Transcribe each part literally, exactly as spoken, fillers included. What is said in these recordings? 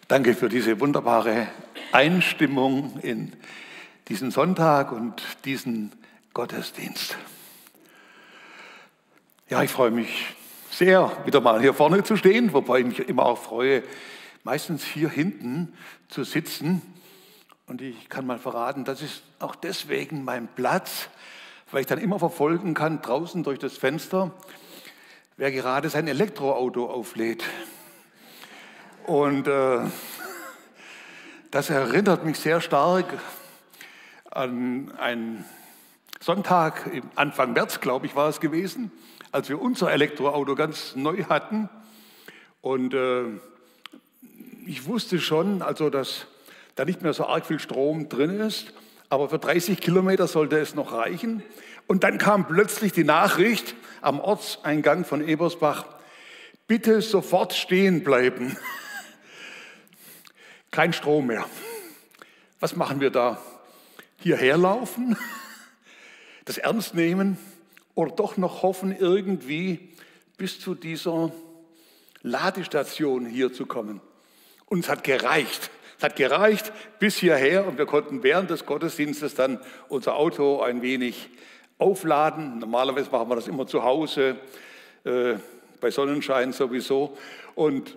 Danke für diese wunderbare Einstimmung in diesen Sonntag und diesen Gottesdienst. Ja, ich freue mich sehr, wieder mal hier vorne zu stehen, wobei ich mich immer auch freue, meistens hier hinten zu sitzen. Und ich kann mal verraten, das ist auch deswegen mein Platz, weil ich dann immer verfolgen kann, draußen durch das Fenster, wer gerade sein Elektroauto auflädt. Und äh, das erinnert mich sehr stark an einen Sonntag, Anfang März, glaube ich, war es gewesen, als wir unser Elektroauto ganz neu hatten. Und äh, ich wusste schon, also, dass da nicht mehr so arg viel Strom drin ist, aber für dreißig Kilometer sollte es noch reichen. Und dann kam plötzlich die Nachricht am Ortseingang von Ebersbach: Bitte sofort stehen bleiben. Kein Strom mehr. Was machen wir da? Hierher laufen? Das ernst nehmen? Oder doch noch hoffen, irgendwie bis zu dieser Ladestation hier zu kommen? Und es hat gereicht. Es hat gereicht bis hierher und wir konnten während des Gottesdienstes dann unser Auto ein wenig aufladen. Normalerweise machen wir das immer zu Hause, äh, bei Sonnenschein sowieso. Und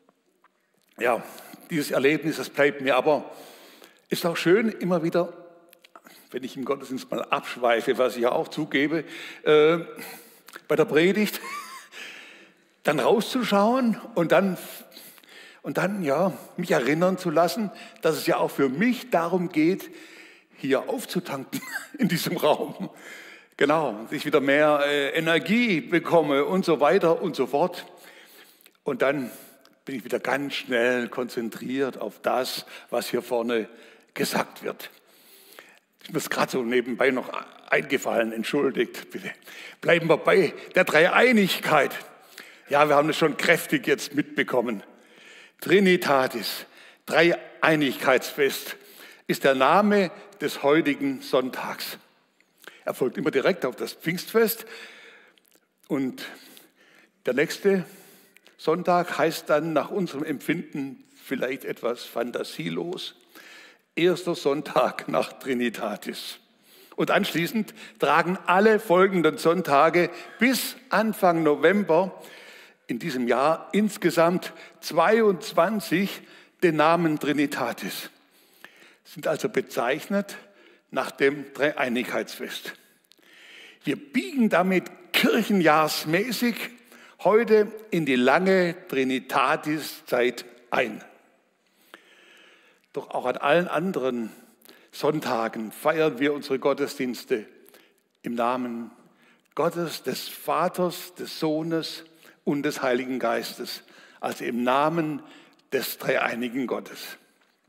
ja, dieses Erlebnis, das bleibt mir, aber ist auch schön, immer wieder, wenn ich im Gottesdienst mal abschweife, was ich ja auch zugebe, äh, bei der Predigt, dann rauszuschauen und dann, und dann ja, mich erinnern zu lassen, dass es ja auch für mich darum geht, hier aufzutanken in diesem Raum. Genau, dass ich wieder mehr äh, Energie bekomme und so weiter und so fort. Und dann bin ich wieder ganz schnell konzentriert auf das, was hier vorne gesagt wird. Ist mir gerade so nebenbei noch eingefallen, entschuldigt bitte. Bleiben wir bei der Dreieinigkeit. Ja, wir haben es schon kräftig jetzt mitbekommen. Trinitatis, Dreieinigkeitsfest, ist der Name des heutigen Sonntags. Er folgt immer direkt auf das Pfingstfest und der nächste Sonntag heißt dann nach unserem Empfinden vielleicht etwas fantasielos: Erster Sonntag nach Trinitatis. Und anschließend tragen alle folgenden Sonntage bis Anfang November in diesem Jahr insgesamt zweiundzwanzig den Namen Trinitatis. Sind also bezeichnet nach dem Dreieinigkeitsfest. Wir biegen damit kirchenjahrsmäßig heute in die lange Trinitatis-Zeit ein. Doch auch an allen anderen Sonntagen feiern wir unsere Gottesdienste im Namen Gottes, des Vaters, des Sohnes und des Heiligen Geistes, also im Namen des dreieinigen Gottes.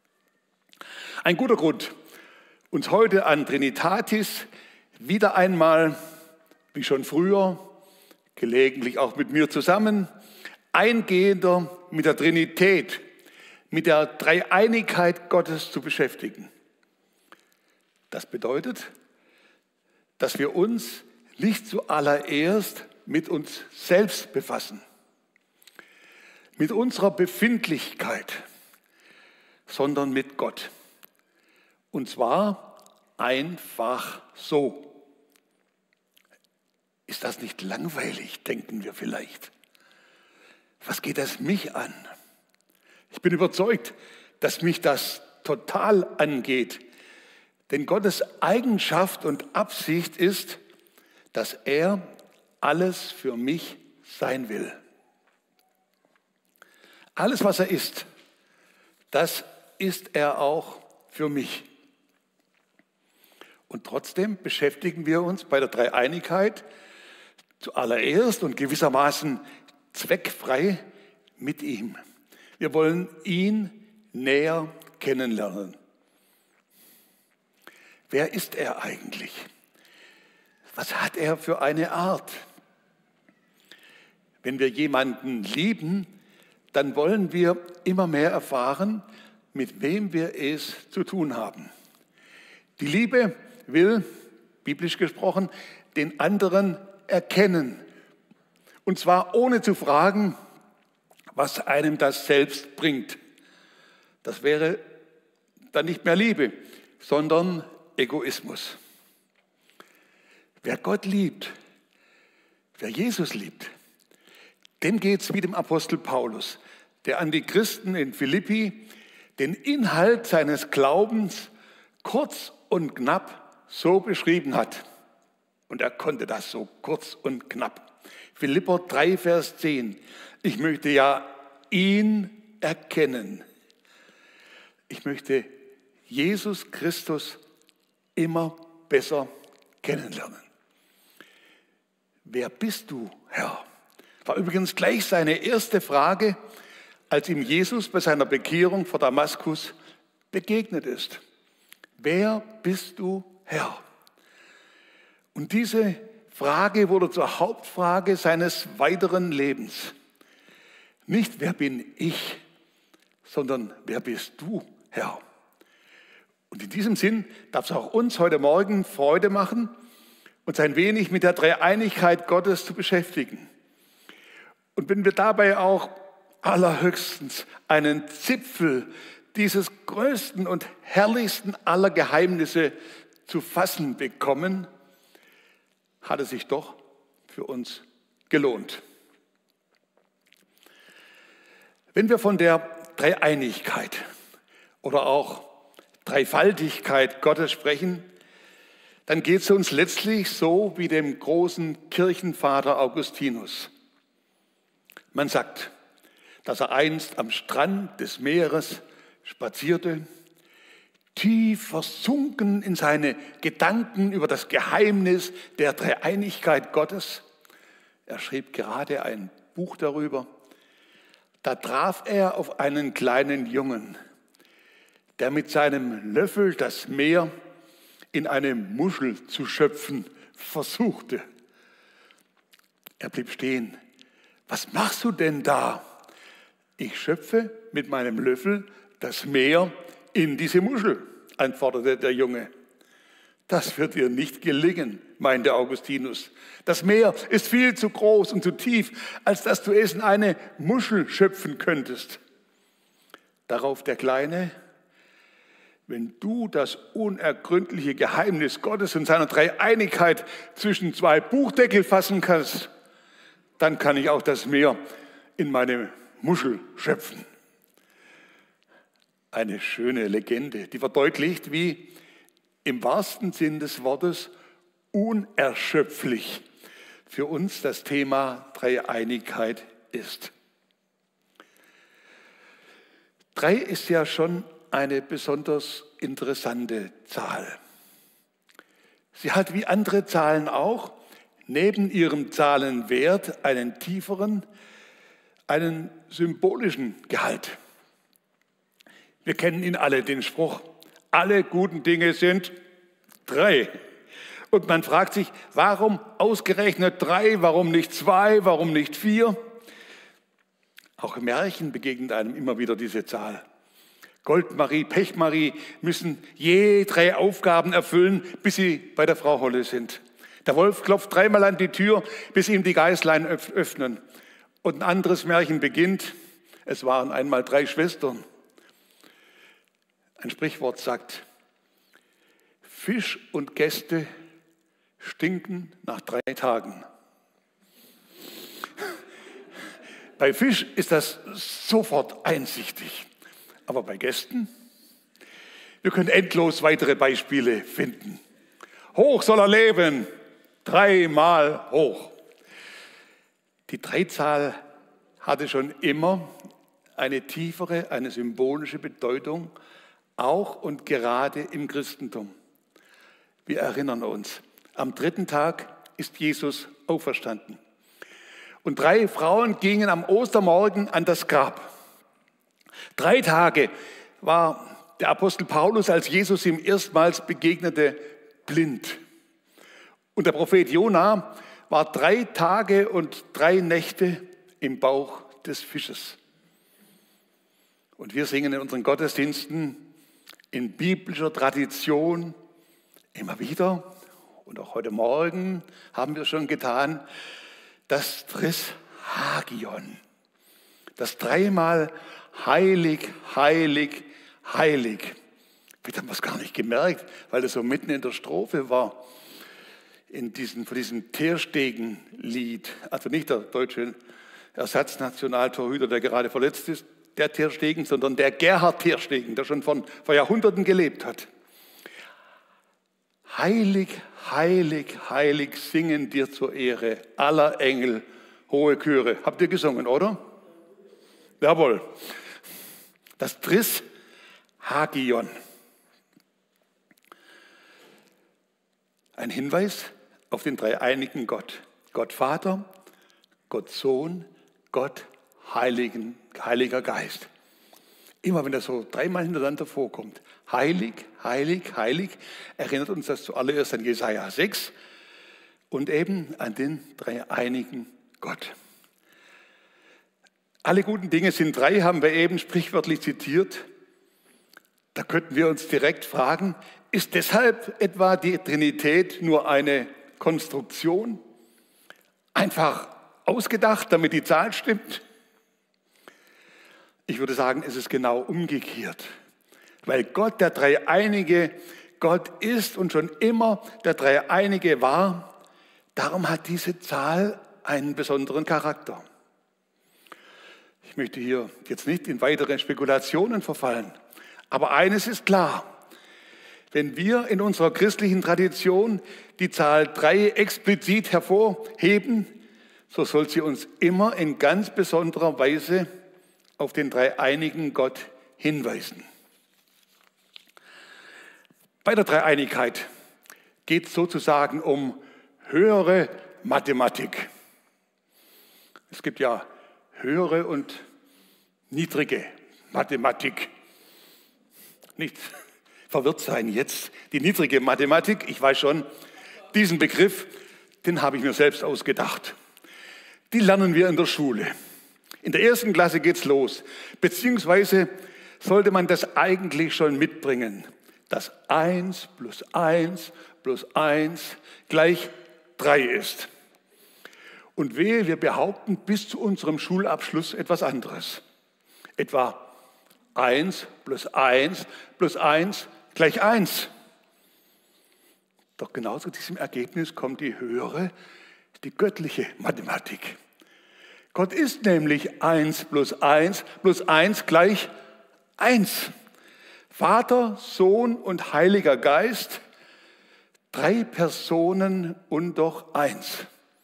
Ein guter Grund, uns heute an Trinitatis wieder einmal, wie schon früher, gelegentlich auch mit mir zusammen, eingehender mit der Trinität, mit der Dreieinigkeit Gottes zu beschäftigen. Das bedeutet, dass wir uns nicht zuallererst mit uns selbst befassen, mit unserer Befindlichkeit, sondern mit Gott. Und zwar einfach so. Ist das nicht langweilig, denken wir vielleicht? Was geht das mich an? Ich bin überzeugt, dass mich das total angeht. Denn Gottes Eigenschaft und Absicht ist, dass er alles für mich sein will. Alles, was er ist, das ist er auch für mich. Und trotzdem beschäftigen wir uns bei der Dreieinigkeit zuallererst und gewissermaßen zweckfrei mit ihm. Wir wollen ihn näher kennenlernen. Wer ist er eigentlich? Was hat er für eine Art? Wenn wir jemanden lieben, dann wollen wir immer mehr erfahren, mit wem wir es zu tun haben. Die Liebe will, biblisch gesprochen, den anderen erkennen. Und zwar ohne zu fragen, was einem das selbst bringt. Das wäre dann nicht mehr Liebe, sondern Egoismus. Wer Gott liebt, wer Jesus liebt, dem geht es wie dem Apostel Paulus, der an die Christen in Philippi den Inhalt seines Glaubens kurz und knapp so beschrieben hat. Und er konnte das so kurz und knapp. Philipper drei, Vers zehn. Ich möchte ja ihn erkennen. Ich möchte Jesus Christus immer besser kennenlernen. Wer bist du, Herr? War übrigens gleich seine erste Frage, als ihm Jesus bei seiner Bekehrung vor Damaskus begegnet ist. Wer bist du, Herr? Und diese Frage wurde zur Hauptfrage seines weiteren Lebens. Nicht, wer bin ich, sondern wer bist du, Herr? Und in diesem Sinn darf es auch uns heute Morgen Freude machen, uns ein wenig mit der Dreieinigkeit Gottes zu beschäftigen. Und wenn wir dabei auch allerhöchstens einen Zipfel dieses größten und herrlichsten aller Geheimnisse zu fassen bekommen, hat es sich doch für uns gelohnt. Wenn wir von der Dreieinigkeit oder auch Dreifaltigkeit Gottes sprechen, dann geht es uns letztlich so wie dem großen Kirchenvater Augustinus. Man sagt, dass er einst am Strand des Meeres spazierte, tief versunken in seine Gedanken über das Geheimnis der Dreieinigkeit Gottes. Er schrieb gerade ein Buch darüber. Da traf er auf einen kleinen Jungen, der mit seinem Löffel das Meer in eine Muschel zu schöpfen versuchte. Er blieb stehen. Was machst du denn da? Ich schöpfe mit meinem Löffel das Meer in diese Muschel, antwortete der Junge. Das wird dir nicht gelingen, meinte Augustinus. Das Meer ist viel zu groß und zu tief, als dass du es in eine Muschel schöpfen könntest. Darauf der Kleine: Wenn du das unergründliche Geheimnis Gottes und seiner Dreieinigkeit zwischen zwei Buchdeckel fassen kannst, dann kann ich auch das Meer in meine Muschel schöpfen. Eine schöne Legende, die verdeutlicht, wie im wahrsten Sinn des Wortes unerschöpflich für uns das Thema Dreieinigkeit ist. Drei ist ja schon eine besonders interessante Zahl. Sie hat wie andere Zahlen auch neben ihrem Zahlenwert einen tieferen, einen symbolischen Gehalt. Wir kennen ihn alle, den Spruch: Alle guten Dinge sind drei. Und man fragt sich, warum ausgerechnet drei, warum nicht zwei, warum nicht vier? Auch im Märchen begegnet einem immer wieder diese Zahl. Goldmarie, Pechmarie müssen je drei Aufgaben erfüllen, bis sie bei der Frau Holle sind. Der Wolf klopft dreimal an die Tür, bis ihm die Geißlein öffnen. Und ein anderes Märchen beginnt: Es waren einmal drei Schwestern. Ein Sprichwort sagt: Fisch und Gäste stinken nach drei Tagen. Bei Fisch ist das sofort einsichtig. Aber bei Gästen? Wir können endlos weitere Beispiele finden. Hoch soll er leben, dreimal hoch. Die Dreizahl hatte schon immer eine tiefere, eine symbolische Bedeutung, auch und gerade im Christentum. Wir erinnern uns, am dritten Tag ist Jesus auferstanden. Und drei Frauen gingen am Ostermorgen an das Grab. Drei Tage war der Apostel Paulus, als Jesus ihm erstmals begegnete, blind. Und der Prophet Jona war drei Tage und drei Nächte im Bauch des Fisches. Und wir singen in unseren Gottesdiensten in biblischer Tradition immer wieder, und auch heute Morgen haben wir es schon getan, das Trishagion, das dreimal heilig, heilig, heilig. Vielleicht haben wir es gar nicht gemerkt, weil das so mitten in der Strophe war. In diesem, von diesem Terstegen-Lied, also nicht der deutsche Ersatznationaltorhüter, der gerade verletzt ist, der Terstegen, sondern der Gerhard Terstegen, der schon von, vor Jahrhunderten gelebt hat. Heilig, heilig, heilig singen dir zur Ehre aller Engel hohe Chöre. Habt ihr gesungen, oder? Jawohl. Das Tris Hagion. Ein Hinweis auf den dreieinigen Gott. Gott Vater, Gott Sohn, Gott Heiligen, Heiliger Geist. Immer wenn das so dreimal hintereinander vorkommt. Heilig, heilig, heilig, erinnert uns das zuallererst an Jesaja sechs und eben an den dreieinigen Gott. Alle guten Dinge sind drei, haben wir eben sprichwörtlich zitiert. Da könnten wir uns direkt fragen, ist deshalb etwa die Trinität nur eine Konstruktion? Einfach ausgedacht, damit die Zahl stimmt? Ich würde sagen, es ist genau umgekehrt. Weil Gott der Dreieinige Gott ist und schon immer der Dreieinige war, darum hat diese Zahl einen besonderen Charakter. Ich möchte hier jetzt nicht in weitere Spekulationen verfallen, aber eines ist klar. Wenn wir in unserer christlichen Tradition die Zahl drei explizit hervorheben, so soll sie uns immer in ganz besonderer Weise auf den dreieinigen Gott hinweisen. Bei der Dreieinigkeit geht es sozusagen um höhere Mathematik. Es gibt ja höhere und niedrige Mathematik. Nicht verwirrt sein jetzt. Die niedrige Mathematik, ich weiß schon, diesen Begriff, den habe ich mir selbst ausgedacht. Die lernen wir in der Schule. In der ersten Klasse geht's los. Beziehungsweise sollte man das eigentlich schon mitbringen, dass eins plus eins plus eins gleich drei ist. Und wehe, wir behaupten bis zu unserem Schulabschluss etwas anderes. Etwa eins plus eins plus eins gleich eins. Doch genau zu diesem Ergebnis kommt die höhere, die göttliche Mathematik. Gott ist nämlich eins plus eins plus eins gleich eins. Vater, Sohn und Heiliger Geist, drei Personen und doch eins.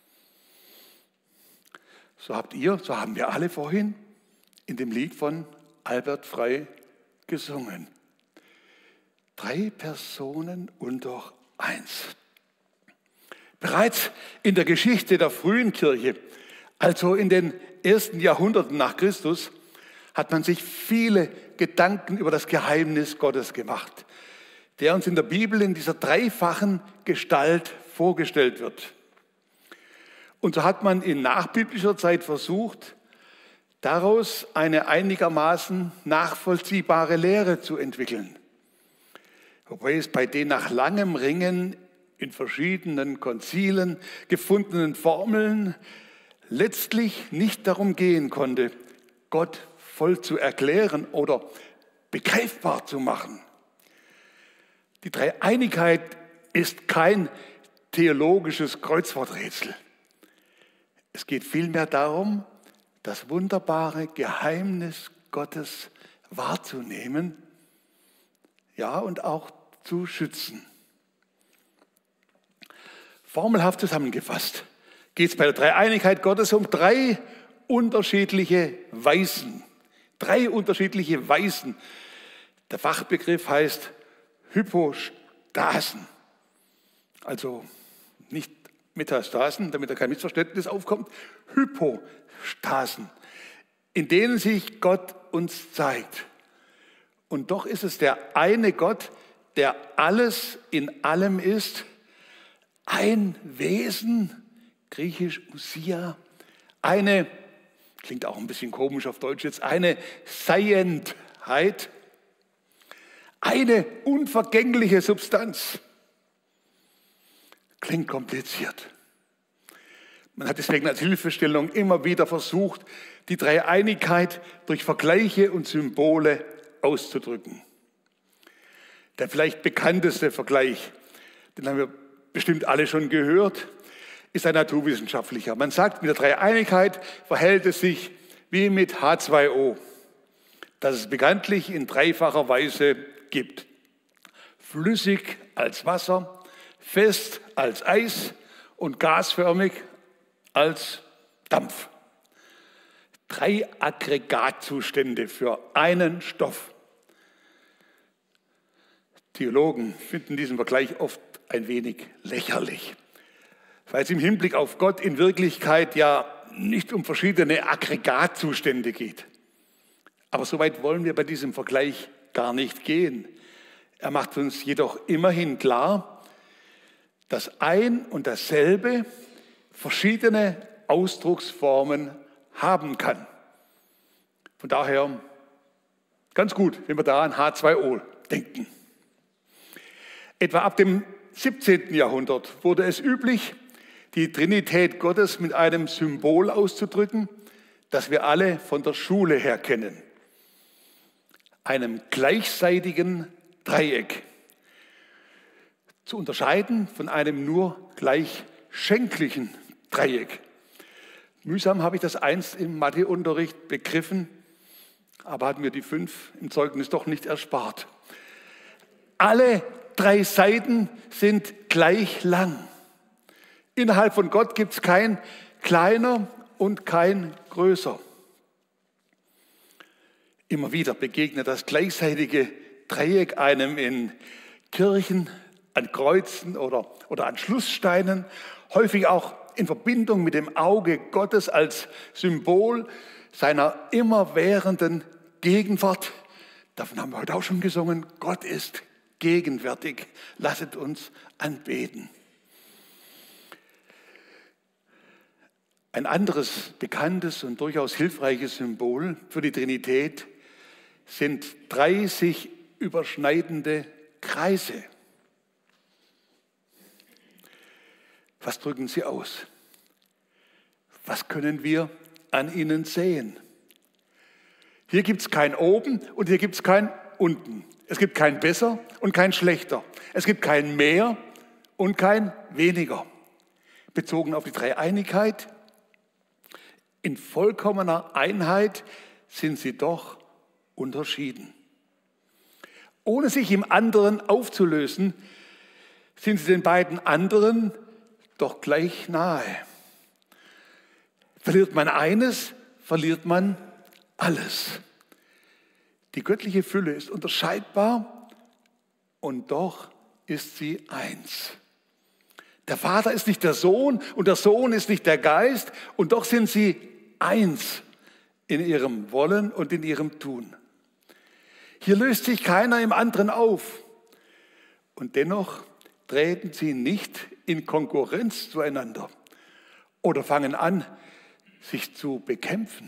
So habt ihr, so haben wir alle vorhin in dem Lied von Albert Frey gesungen. Drei Personen und doch eins. Bereits in der Geschichte der frühen Kirche, also in den ersten Jahrhunderten nach Christus, hat man sich viele Gedanken über das Geheimnis Gottes gemacht, der uns in der Bibel in dieser dreifachen Gestalt vorgestellt wird. Und so hat man in nachbiblischer Zeit versucht, daraus eine einigermaßen nachvollziehbare Lehre zu entwickeln. Wobei es bei den nach langem Ringen in verschiedenen Konzilen gefundenen Formeln letztlich nicht darum gehen konnte, Gott voll zu erklären oder begreifbar zu machen. Die Dreieinigkeit ist kein theologisches Kreuzworträtsel. Es geht vielmehr darum, das wunderbare Geheimnis Gottes wahrzunehmen, ja, und auch zu schützen. Formelhaft zusammengefasst geht es bei der Dreieinigkeit Gottes um drei unterschiedliche Weisen. Drei unterschiedliche Weisen. Der Fachbegriff heißt Hypostasen. Also nicht Metastasen, damit da kein Missverständnis aufkommt. Hypostasen, in denen sich Gott uns zeigt. Und doch ist es der eine Gott, der alles in allem ist, ein Wesen, griechisch Usia, eine, klingt auch ein bisschen komisch auf Deutsch jetzt, eine Seiendheit, eine unvergängliche Substanz. Klingt kompliziert. Man hat deswegen als Hilfestellung immer wieder versucht, die Dreieinigkeit durch Vergleiche und Symbole auszudrücken. Der vielleicht bekannteste Vergleich, den haben wir bestimmt alle schon gehört, ist ein naturwissenschaftlicher. Man sagt, mit der Dreieinigkeit verhält es sich wie mit H zwei O, das es bekanntlich in dreifacher Weise gibt. Flüssig als Wasser, fest als Eis und gasförmig als Dampf. Drei Aggregatzustände für einen Stoff. Theologen finden diesen Vergleich oft ein wenig lächerlich, weil es im Hinblick auf Gott in Wirklichkeit ja nicht um verschiedene Aggregatzustände geht. Aber so weit wollen wir bei diesem Vergleich gar nicht gehen. Er macht uns jedoch immerhin klar, dass ein und dasselbe verschiedene Ausdrucksformen haben kann. Von daher ganz gut, wenn wir da an H zwei O denken. Etwa ab dem siebzehnten Jahrhundert wurde es üblich, die Trinität Gottes mit einem Symbol auszudrücken, das wir alle von der Schule her kennen. Einem gleichseitigen Dreieck. Zu unterscheiden von einem nur gleichschenklichen Dreieck. Mühsam habe ich das einst im Matheunterricht begriffen, aber hat mir die fünf im Zeugnis doch nicht erspart. Alle drei Seiten sind gleich lang. Innerhalb von Gott gibt es kein kleiner und kein größer. Immer wieder begegnet das gleichseitige Dreieck einem in Kirchen, an Kreuzen oder, oder an Schlusssteinen, häufig auch in Verbindung mit dem Auge Gottes als Symbol seiner immerwährenden Gegenwart. Davon haben wir heute auch schon gesungen. Gott ist gegenwärtig. Lasset uns anbeten. Ein anderes bekanntes und durchaus hilfreiches Symbol für die Trinität sind drei sich überschneidende Kreise. Was drücken sie aus? Was können wir an ihnen sehen? Hier gibt es kein Oben und hier gibt es kein Unten. Es gibt kein Besser und kein Schlechter. Es gibt kein Mehr und kein Weniger. Bezogen auf die Dreieinigkeit, in vollkommener Einheit sind sie doch unterschieden. Ohne sich im anderen aufzulösen, sind sie den beiden anderen doch gleich nahe. Verliert man eines, verliert man alles. Die göttliche Fülle ist unterscheidbar und doch ist sie eins. Der Vater ist nicht der Sohn und der Sohn ist nicht der Geist und doch sind sie eins in ihrem Wollen und in ihrem Tun. Hier löst sich keiner im anderen auf und dennoch treten sie nicht in Konkurrenz zueinander oder fangen an, sich zu bekämpfen.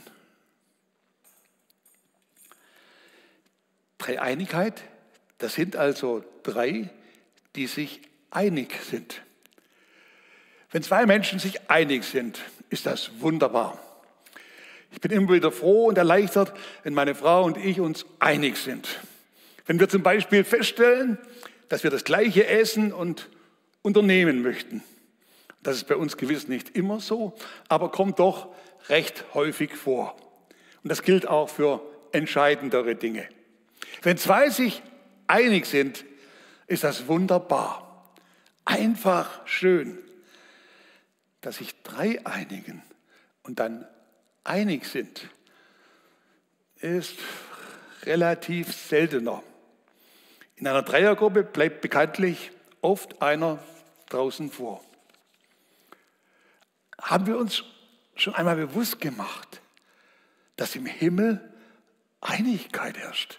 Dreieinigkeit, das sind also drei, die sich einig sind. Wenn zwei Menschen sich einig sind, ist das wunderbar. Ich bin immer wieder froh und erleichtert, wenn meine Frau und ich uns einig sind. Wenn wir zum Beispiel feststellen, dass wir das Gleiche essen und unternehmen möchten. Das ist bei uns gewiss nicht immer so, aber kommt doch recht häufig vor. Und das gilt auch für entscheidendere Dinge. Wenn zwei sich einig sind, ist das wunderbar. Einfach schön. Dass sich drei einigen und dann einig sind, ist relativ seltener. In einer Dreiergruppe bleibt bekanntlich oft einer draußen vor. Haben wir uns schon einmal bewusst gemacht, dass im Himmel Einigkeit herrscht?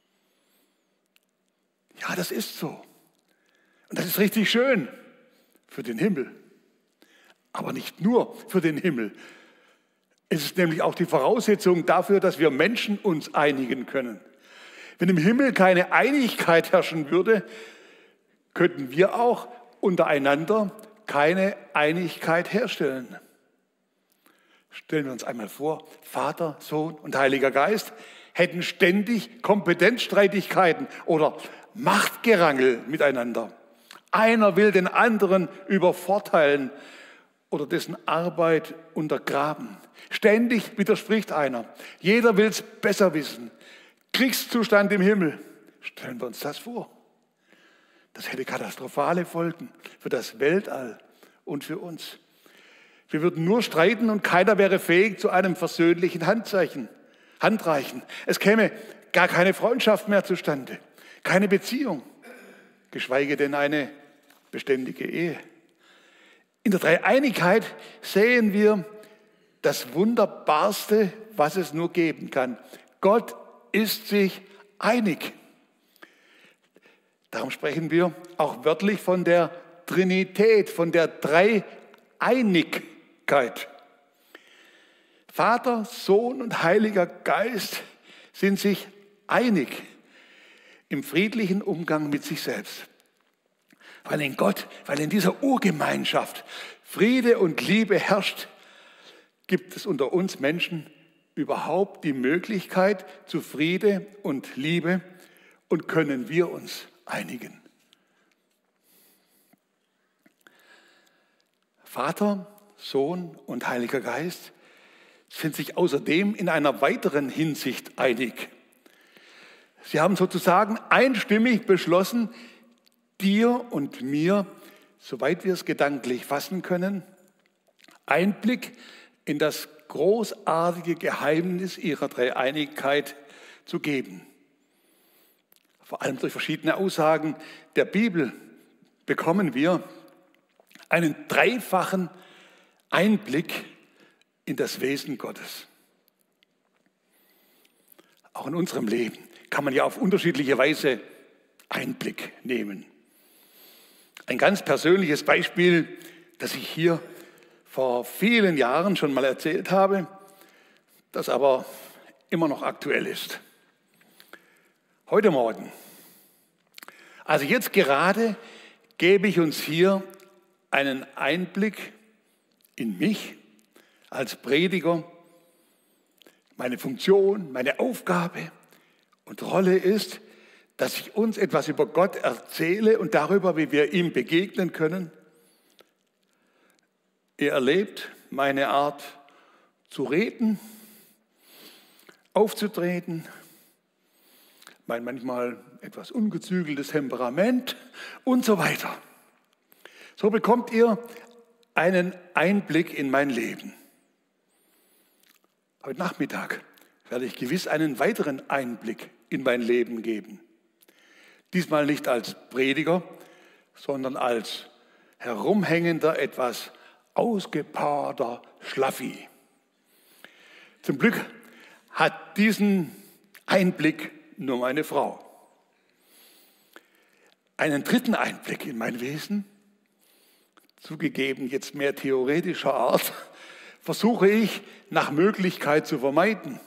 Ja, das ist so. Und das ist richtig schön für den Himmel. Aber nicht nur für den Himmel. Es ist nämlich auch die Voraussetzung dafür, dass wir Menschen uns einigen können. Wenn im Himmel keine Einigkeit herrschen würde, könnten wir auch untereinander keine Einigkeit herstellen. Stellen wir uns einmal vor, Vater, Sohn und Heiliger Geist hätten ständig Kompetenzstreitigkeiten oder Machtgerangel miteinander. Einer will den anderen übervorteilen oder dessen Arbeit untergraben. Ständig widerspricht einer. Jeder will es besser wissen. Kriegszustand im Himmel. Stellen wir uns das vor. Das hätte katastrophale Folgen für das Weltall und für uns. Wir würden nur streiten und keiner wäre fähig zu einem versöhnlichen Handzeichen, Handreichen. Es käme gar keine Freundschaft mehr zustande, keine Beziehung, geschweige denn eine beständige Ehe. In der Dreieinigkeit sehen wir das Wunderbarste, was es nur geben kann. Gott ist sich einig. Darum sprechen wir auch wörtlich von der Trinität, von der Dreieinigkeit. Vater, Sohn und Heiliger Geist sind sich einig im friedlichen Umgang mit sich selbst. Weil in Gott, weil in dieser Urgemeinschaft Friede und Liebe herrscht, gibt es unter uns Menschen überhaupt die Möglichkeit zu Friede und Liebe und können wir uns einigen. Vater, Sohn und Heiliger Geist sind sich außerdem in einer weiteren Hinsicht einig. Sie haben sozusagen einstimmig beschlossen, dir und mir, soweit wir es gedanklich fassen können, Einblick in das großartige Geheimnis ihrer Dreieinigkeit zu geben. Vor allem durch verschiedene Aussagen der Bibel bekommen wir einen dreifachen Einblick in das Wesen Gottes. Auch in unserem Leben kann man ja auf unterschiedliche Weise Einblick nehmen. Ein ganz persönliches Beispiel, das ich hier vor vielen Jahren schon mal erzählt habe, das aber immer noch aktuell ist. Heute Morgen, also jetzt gerade, gebe ich uns hier einen Einblick in mich als Prediger. Meine Funktion, meine Aufgabe und Rolle ist, dass ich uns etwas über Gott erzähle und darüber, wie wir ihm begegnen können. Ihr erlebt meine Art zu reden, aufzutreten, mein manchmal etwas ungezügeltes Temperament und so weiter. So bekommt ihr einen Einblick in mein Leben. Heute Nachmittag werde ich gewiss einen weiteren Einblick in mein Leben geben. Diesmal nicht als Prediger, sondern als herumhängender, etwas ausgepowerter Schlaffi. Zum Glück hat diesen Einblick nur meine Frau. Einen dritten Einblick in mein Wesen, zugegeben jetzt mehr theoretischer Art, versuche ich nach Möglichkeit zu vermeiden.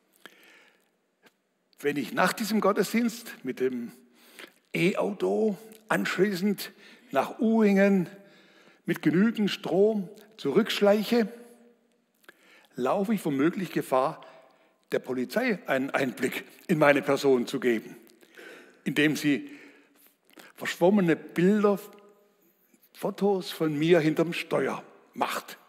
Wenn ich nach diesem Gottesdienst mit dem E-Auto anschließend nach Uhingen mit genügend Strom zurückschleiche, laufe ich womöglich Gefahr, der Polizei einen Einblick in meine Person zu geben, indem sie verschwommene Bilder, Fotos von mir hinterm Steuer macht.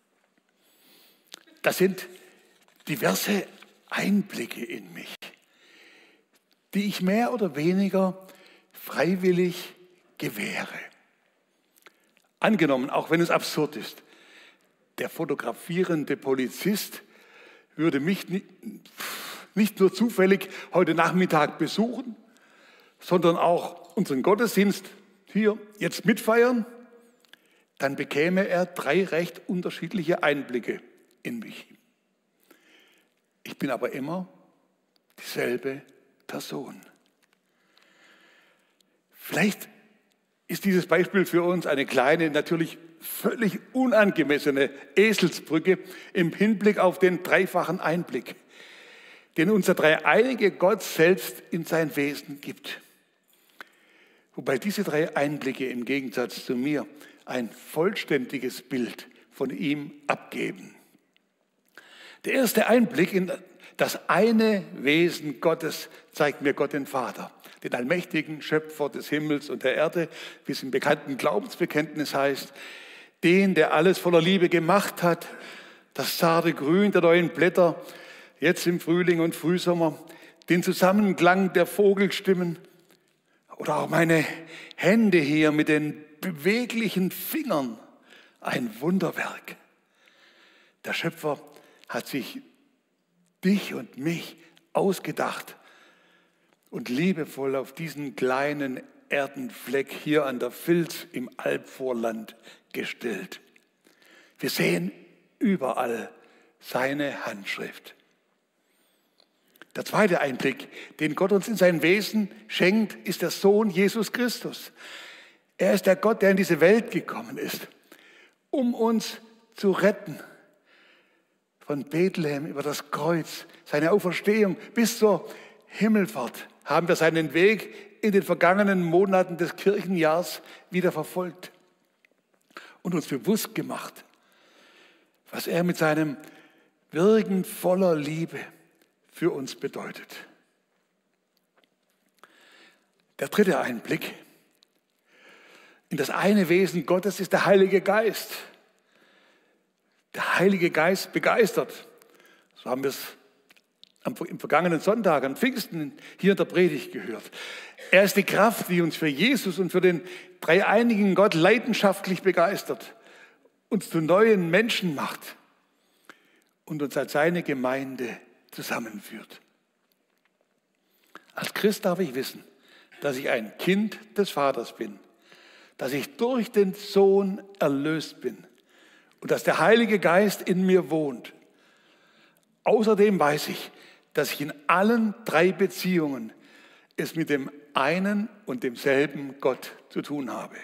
Das sind diverse Einblicke in mich, die ich mehr oder weniger freiwillig gewähre. Angenommen, auch wenn es absurd ist, der fotografierende Polizist würde mich nicht nur zufällig heute Nachmittag besuchen, sondern auch unseren Gottesdienst hier jetzt mitfeiern, dann bekäme er drei recht unterschiedliche Einblicke in mich. Ich bin aber immer dieselbe Person. Vielleicht ist dieses Beispiel für uns eine kleine, natürlich völlig unangemessene Eselsbrücke im Hinblick auf den dreifachen Einblick, den unser dreieinige Gott selbst in sein Wesen gibt. Wobei diese drei Einblicke im Gegensatz zu mir ein vollständiges Bild von ihm abgeben. Der erste Einblick in Das eine Wesen Gottes zeigt mir Gott den Vater, den allmächtigen Schöpfer des Himmels und der Erde, wie es im bekannten Glaubensbekenntnis heißt, den, der alles voller Liebe gemacht hat, das zarte Grün der neuen Blätter, jetzt im Frühling und Frühsommer, den Zusammenklang der Vogelstimmen oder auch meine Hände hier mit den beweglichen Fingern, ein Wunderwerk. Der Schöpfer hat sich dich und mich ausgedacht und liebevoll auf diesen kleinen Erdenfleck hier an der Vils im Albvorland gestellt. Wir sehen überall seine Handschrift. Der zweite Einblick, den Gott uns in sein Wesen schenkt, ist der Sohn Jesus Christus. Er ist der Gott, der in diese Welt gekommen ist, um uns zu retten. Von Bethlehem über das Kreuz, seine Auferstehung bis zur Himmelfahrt haben wir seinen Weg in den vergangenen Monaten des Kirchenjahrs wieder verfolgt und uns bewusst gemacht, was er mit seinem Wirken voller Liebe für uns bedeutet. Der dritte Einblick in das eine Wesen Gottes ist der Heilige Geist. Der Heilige Geist begeistert. So haben wir es im vergangenen Sonntag, an Pfingsten, hier in der Predigt gehört. Er ist die Kraft, die uns für Jesus und für den dreieinigen Gott leidenschaftlich begeistert, uns zu neuen Menschen macht und uns als seine Gemeinde zusammenführt. Als Christ darf ich wissen, dass ich ein Kind des Vaters bin, dass ich durch den Sohn erlöst bin und dass der Heilige Geist in mir wohnt. Außerdem weiß ich, dass ich in allen drei Beziehungen es mit dem einen und demselben Gott zu tun habe.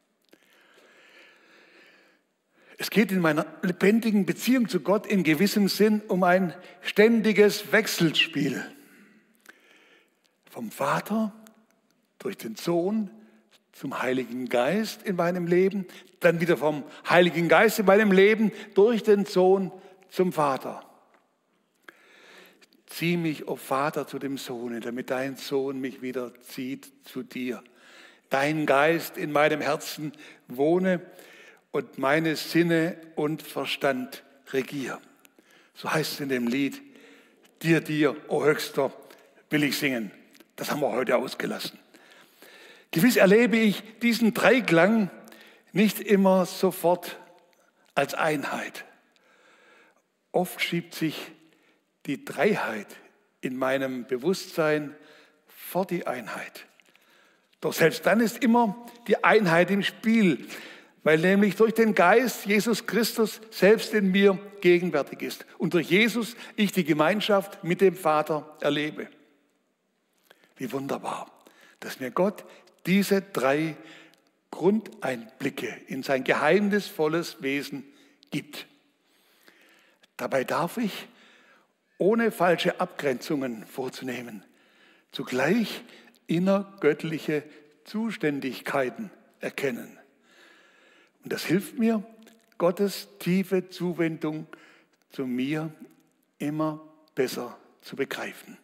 Es geht in meiner lebendigen Beziehung zu Gott in gewissem Sinn um ein ständiges Wechselspiel. Vom Vater durch den Sohn zum Heiligen Geist in meinem Leben, dann wieder vom Heiligen Geist in meinem Leben durch den Sohn zum Vater. Zieh mich, o Vater, zu dem Sohne, damit dein Sohn mich wieder zieht zu dir. Dein Geist in meinem Herzen wohne und meine Sinne und Verstand regier. So heißt es in dem Lied, dir, dir, o Höchster, will ich singen. Das haben wir heute ausgelassen. Gewiss erlebe ich diesen Dreiklang nicht immer sofort als Einheit. Oft schiebt sich die Dreiheit in meinem Bewusstsein vor die Einheit. Doch selbst dann ist immer die Einheit im Spiel, weil nämlich durch den Geist Jesus Christus selbst in mir gegenwärtig ist und durch Jesus ich die Gemeinschaft mit dem Vater erlebe. Wie wunderbar, dass mir Gott diese drei Grundeinblicke in sein geheimnisvolles Wesen gibt. Dabei darf ich, ohne falsche Abgrenzungen vorzunehmen, zugleich innergöttliche Zuständigkeiten erkennen. Und das hilft mir, Gottes tiefe Zuwendung zu mir immer besser zu begreifen.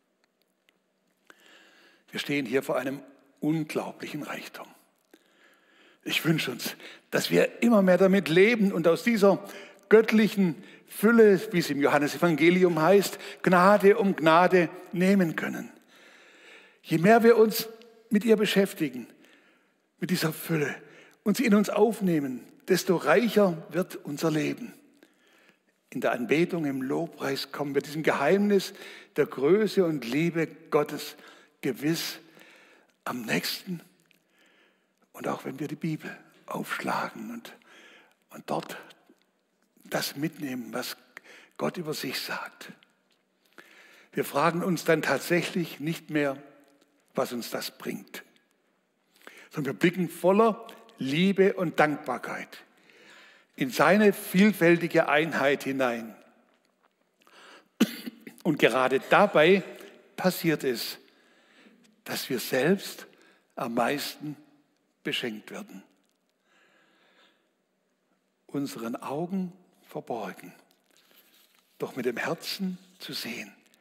Wir stehen hier vor einem unglaublichen Reichtum. Ich wünsche uns, dass wir immer mehr damit leben und aus dieser göttlichen Fülle, wie es im Johannesevangelium heißt, Gnade um Gnade nehmen können. Je mehr wir uns mit ihr beschäftigen, mit dieser Fülle, und sie in uns aufnehmen, desto reicher wird unser Leben. In der Anbetung, im Lobpreis kommen wir diesem Geheimnis der Größe und Liebe Gottes gewiss am nächsten. Und auch wenn wir die Bibel aufschlagen und, und dort das mitnehmen, was Gott über sich sagt. Wir fragen uns dann tatsächlich nicht mehr, was uns das bringt, sondern wir blicken voller Liebe und Dankbarkeit in seine vielfältige Einheit hinein. Und gerade dabei passiert es, dass wir selbst am meisten beschenkt werden. Unseren Augen verborgen, doch mit dem Herzen zu sehen.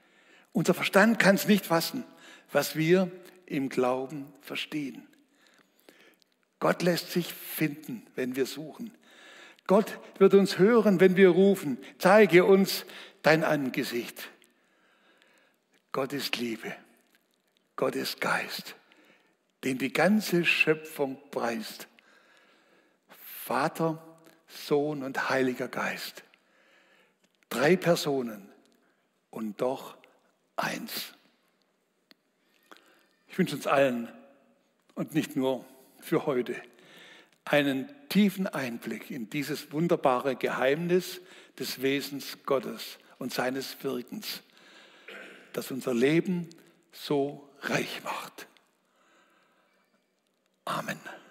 Unser Verstand kann es nicht fassen, was wir im Glauben verstehen. Gott lässt sich finden, wenn wir suchen. Gott wird uns hören, wenn wir rufen. Zeige uns dein Angesicht. Gott ist Liebe. Gott ist Geist, den die ganze Schöpfung preist. Vater, Sohn und Heiliger Geist. Drei Personen und doch eins. Ich wünsche uns allen und nicht nur für heute einen tiefen Einblick in dieses wunderbare Geheimnis des Wesens Gottes und seines Wirkens, das unser Leben so reich macht. Amen.